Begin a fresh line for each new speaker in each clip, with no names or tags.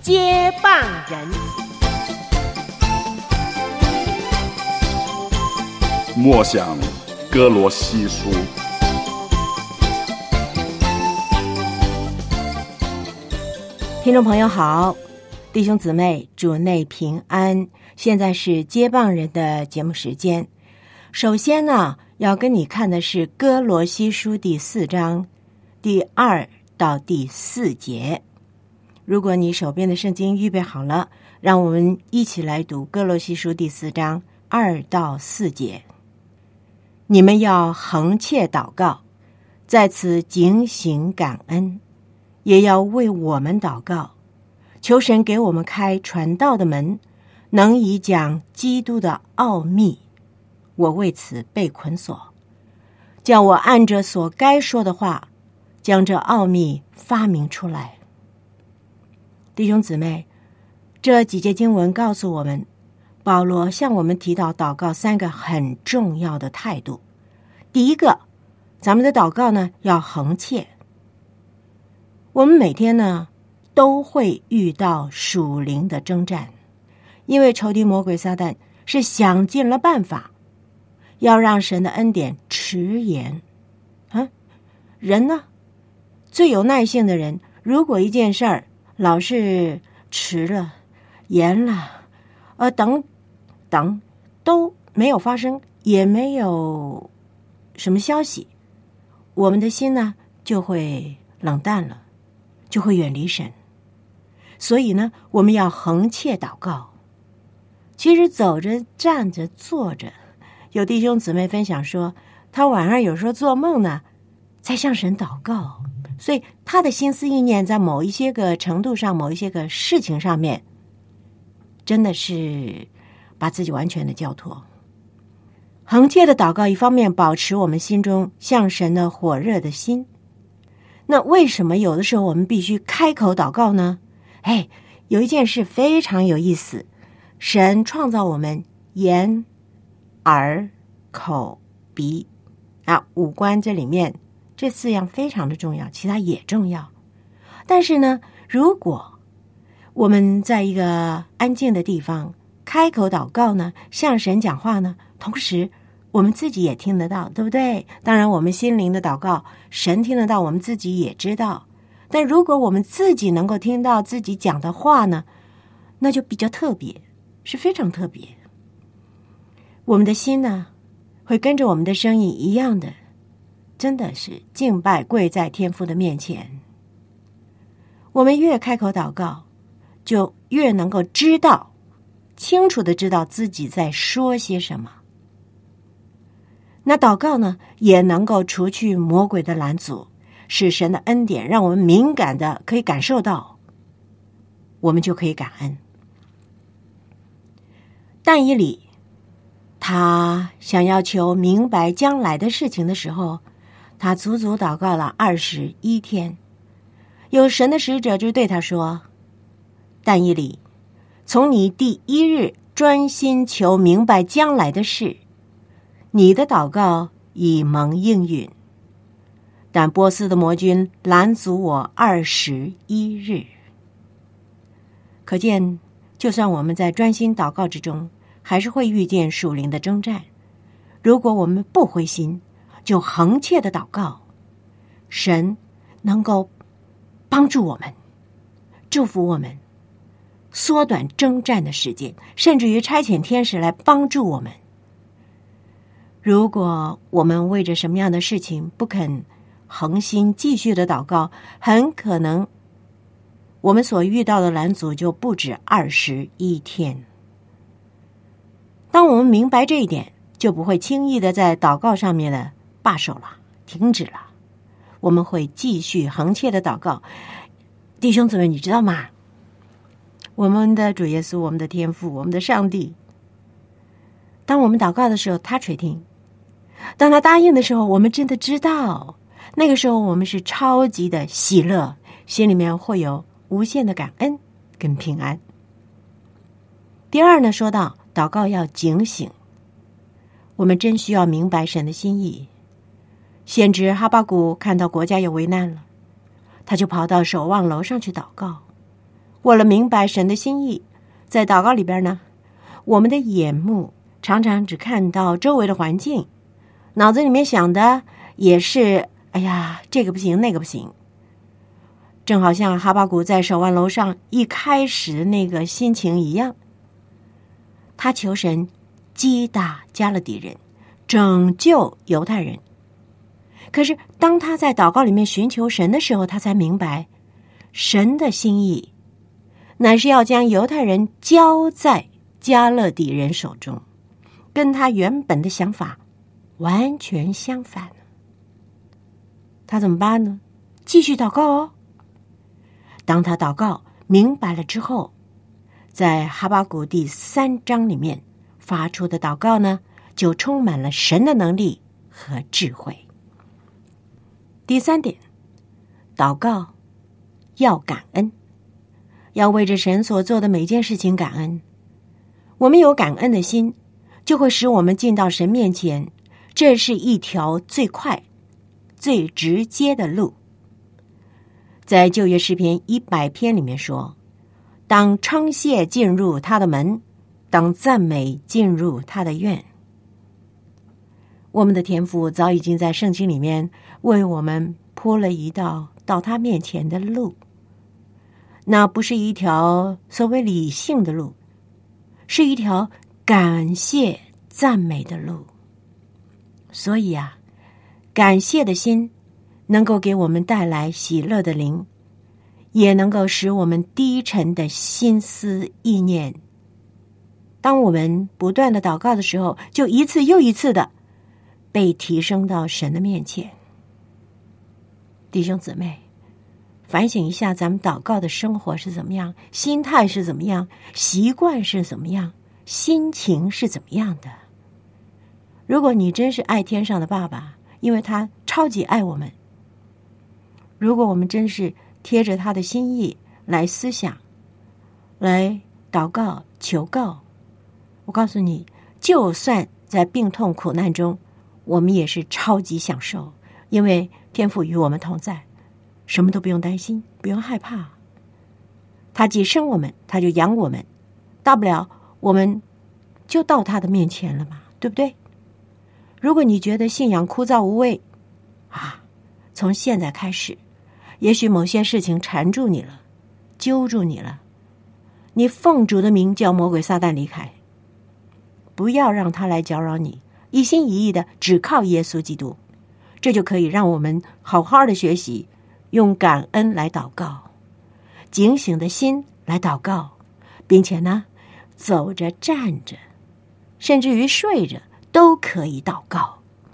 接棒人。
默想歌罗西书。
听众朋友好，弟兄姊妹，主内平安。现在是接棒人的节目时间。首先呢，要跟你看的是歌罗西书第4章第2到第4节。如果你手边的圣经预备好了，让我们一起来读歌罗西书第4章2到4节。你们要恒切祷告，在此警醒感恩，也要为我们祷告，求神给我们开传道的门，能以讲基督的奥秘。我为此被捆锁，叫我按着所该说的话，将这奥秘发明出来。弟兄姊妹，这几节经文告诉我们，保罗向我们提到祷告3个很重要的态度。第一个，咱们的祷告呢要恒切。我们每天呢都会遇到属灵的征战，因为仇敌魔鬼撒旦是想尽了办法要让神的恩典迟延。人呢最有耐性的人，如果一件事儿老是迟了延了等都没有发生，也没有什么消息，我们的心呢就会冷淡了，就会远离神。所以呢，我们要恒切祷告。其实走着站着坐着，有弟兄姊妹分享说，他晚上有时候做梦呢在向神祷告，所以他的心思意念在某一些个程度上，某一些个事情上面，真的是把自己完全的交托。恒切的祷告，一方面保持我们心中向神的火热的心。那为什么有的时候我们必须开口祷告呢？有一件事非常有意思，神创造我们眼、耳、口、鼻五官，这里面这4样非常的重要，其他也重要。但是呢，如果我们在一个安静的地方开口祷告呢，向神讲话呢，同时我们自己也听得到，对不对？当然我们心灵的祷告神听得到，我们自己也知道。但如果我们自己能够听到自己讲的话呢，那就比较特别，是非常特别。我们的心呢会跟着我们的声音一样的，真的是敬拜跪在天父的面前。我们越开口祷告，就越能够知道，清楚的知道自己在说些什么。那祷告呢，也能够除去魔鬼的拦阻，使神的恩典让我们敏感的可以感受到，我们就可以感恩。但以理他想要求明白将来的事情的时候，他足足祷告了21天。有神的使者就对他说，但以理，从你第1日专心求明白将来的事，你的祷告已蒙应允。但波斯的魔军拦阻我21日。可见，就算我们在专心祷告之中，还是会遇见属灵的征战。如果我们不灰心，就恒切的祷告，神能够帮助我们，祝福我们，缩短征战的时间，甚至于差遣天使来帮助我们。如果我们为着什么样的事情不肯恒心继续的祷告，很可能我们所遇到的拦阻就不止21天。当我们明白这一点，就不会轻易的在祷告上面的罢手了，停止了。我们会继续恒切的祷告。弟兄姊妹，你知道吗？我们的主耶稣，我们的天父，我们的上帝，当我们祷告的时候，他垂听；当他答应的时候，我们真的知道，那个时候我们是超级的喜乐，心里面会有无限的感恩跟平安。第二呢，说到祷告要警醒，我们真需要明白神的心意。先知哈巴谷看到国家有危难了，他就跑到守望楼上去祷告。 为了明白神的心意，在祷告里边呢，我们的眼目常常只看到周围的环境，脑子里面想的也是哎呀，这个不行，那个不行。正好像哈巴谷在守望楼上一开始那个心情一样，他求神击打加勒底人，拯救犹太人。可是当他在祷告里面寻求神的时候，他才明白神的心意乃是要将犹太人交在加勒底人手中，跟他原本的想法完全相反。他怎么办呢？继续祷告哦。当他祷告明白了之后，在哈巴谷第3章里面发出的祷告呢，就充满了神的能力和智慧。第3点，祷告要感恩，要为着神所做的每件事情感恩。我们有感恩的心，就会使我们进到神面前，这是一条最快最直接的路。在旧约诗篇100篇里面说，当称谢进入他的门，当赞美进入他的院。我们的天父早已经在圣经里面为我们铺了一道到他面前的路，那不是一条所谓理性的路，是一条感谢赞美的路。所以啊，感谢的心能够给我们带来喜乐的灵，也能够使我们低沉的心思意念，当我们不断的祷告的时候，就一次又一次的被提升到神的面前。弟兄姊妹，反省一下咱们祷告的生活是怎么样，心态是怎么样，习惯是怎么样，心情是怎么样的。如果你真是爱天上的爸爸，因为他超级爱我们，如果我们真是贴着他的心意来思想，来祷告求告，我告诉你，就算在病痛苦难中，我们也是超级享受，因为天父与我们同在，什么都不用担心，不用害怕。他既生我们，他就养我们，大不了我们就到他的面前了嘛，对不对？如果你觉得信仰枯燥无味啊，从现在开始，也许某些事情缠住你了，揪住你了，你奉主的名叫魔鬼撒旦离开，不要让他来搅扰你，一心一意的只靠耶稣基督，这就可以让我们好好的学习，用感恩来祷告，警醒的心来祷告，并且呢，走着站着，甚至于睡着都可以祷告。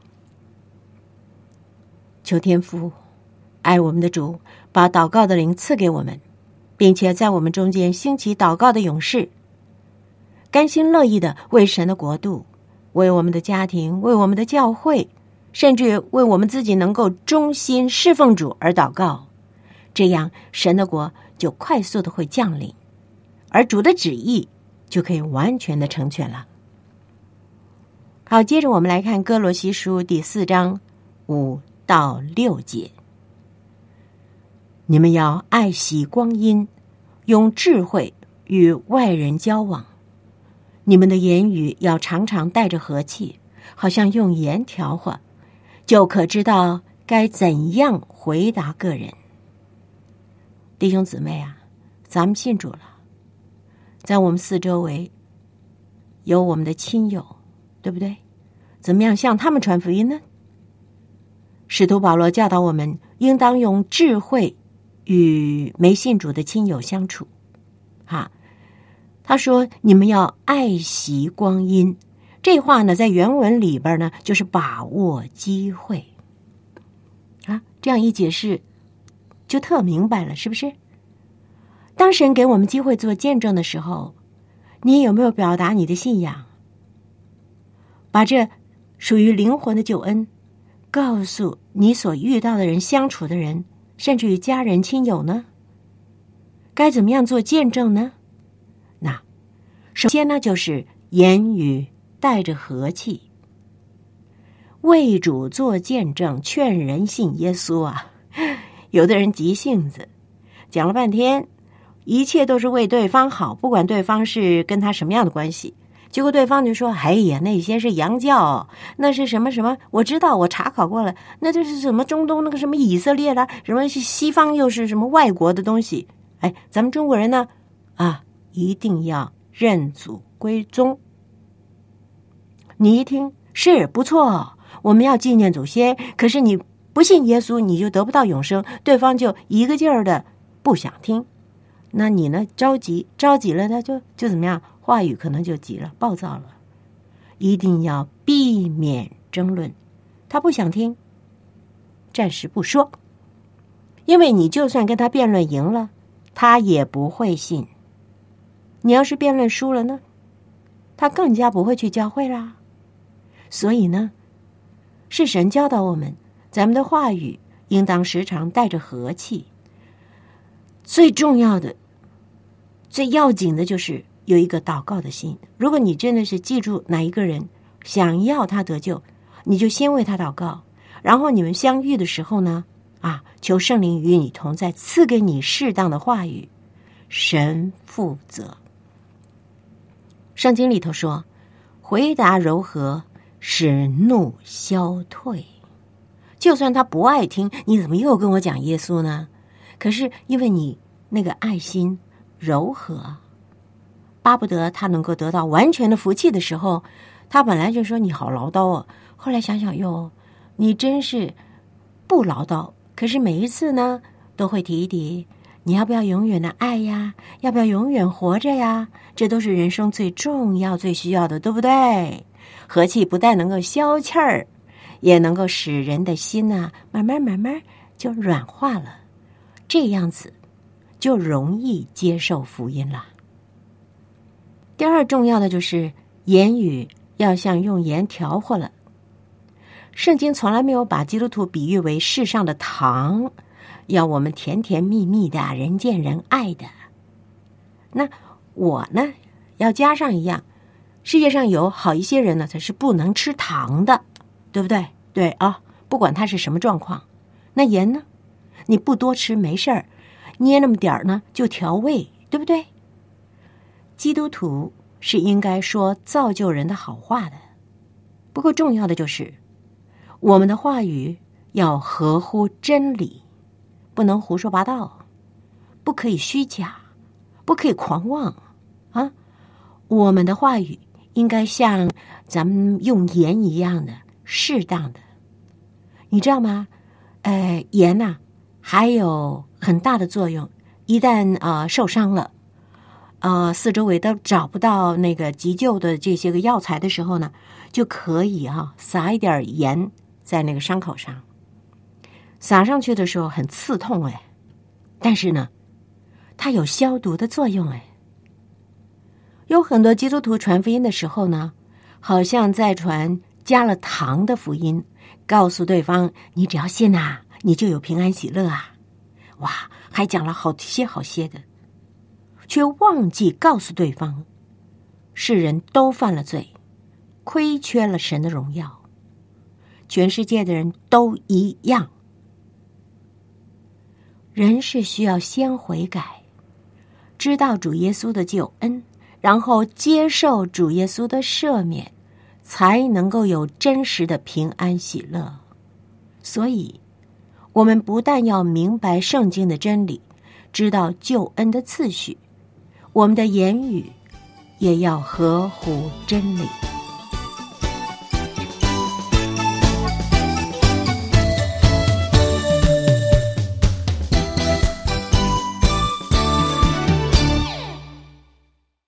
求天父爱我们的主把祷告的灵赐给我们，并且在我们中间兴起祷告的勇士，甘心乐意的为神的国度，为我们的家庭，为我们的教会，甚至为我们自己能够忠心侍奉主而祷告。这样神的国就快速的会降临，而主的旨意就可以完全的成全了。好，接着我们来看哥罗西书第4章5到6节。你们要爱惜光阴，用智慧与外人交往。你们的言语要常常带着和气，好像用盐调和，就可知道该怎样回答个人。弟兄姊妹啊，咱们信主了，在我们四周围有我们的亲友，对不对？怎么样向他们传福音呢？使徒保罗教导我们，应当用智慧与没信主的亲友相处。他说你们要爱惜光阴，这话呢在原文里边呢就是把握机会。这样一解释就特明白了，是不是？当神给我们机会做见证的时候，你有没有表达你的信仰？把这属于灵魂的救恩告诉你所遇到的人，相处的人，甚至于家人亲友呢？该怎么样做见证呢？那首先呢，就是言语带着和气，为主做见证，劝人信耶稣啊。有的人急性子，讲了半天一切都是为对方好，不管对方是跟他什么样的关系。结果对方就说：“哎呀，那些是洋教，那是什么什么？我知道，我查考过了，那就是什么中东那个什么以色列啦，什么西方又是什么外国的东西。哎，咱们中国人呢，一定要认祖归宗。你一听是不错，我们要纪念祖先，可是你不信耶稣，你就得不到永生。对方就一个劲儿的不想听，那你呢着急了，他就怎么样？话语可能就急了，暴躁了。一定要避免争论，他不想听，暂时不说，因为你就算跟他辩论赢了，他也不会信。你要是辩论输了呢，他更加不会去教会啦。所以呢，是神教导我们，咱们的话语应当时常带着和气。最重要的、最要紧的就是有一个祷告的心。如果你真的是记住哪一个人，想要他得救，你就先为他祷告，然后你们相遇的时候呢，求圣灵与你同在，赐给你适当的话语，神负责。圣经里头说，回答柔和，使怒消退。就算他不爱听，你怎么又跟我讲耶稣呢？可是因为你那个爱心柔和，巴不得他能够得到完全的福气的时候，他本来就说你好唠叨哦，后来想想哟，你真是不唠叨，可是每一次呢都会提一提，你要不要永远的爱呀？要不要永远活着呀？这都是人生最重要最需要的，对不对？和气不但能够消气儿，也能够使人的心慢慢就软化了，这样子就容易接受福音了。第二重要的就是言语要像用盐调和了。圣经从来没有把基督徒比喻为世上的糖，要我们甜甜蜜蜜的，人见人爱的。那我呢，要加上一样，世界上有好一些人呢，他是不能吃糖的，对不对？对啊，不管他是什么状况。那盐呢，你不多吃没事儿，捏那么点儿呢，就调味，对不对？基督徒是应该说造就人的好话的，不过重要的就是我们的话语要合乎真理，不能胡说八道，不可以虚假，不可以狂妄啊！我们的话语应该像咱们用盐一样的适当的，你知道吗？盐还有很大的作用。一旦受伤了，四周围都找不到那个急救的这些个药材的时候呢，就可以撒一点盐在那个伤口上，撒上去的时候很刺痛但是呢，它有消毒的作用有很多基督徒传福音的时候呢，好像在传加了糖的福音，告诉对方你只要信你就有平安喜乐哇，还讲了好些的，却忘记告诉对方，世人都犯了罪，亏缺了神的荣耀，全世界的人都一样。人是需要先悔改，知道主耶稣的救恩，然后接受主耶稣的赦免，才能够有真实的平安喜乐。所以我们不但要明白圣经的真理，知道救恩的次序，我们的言语也要合乎真理。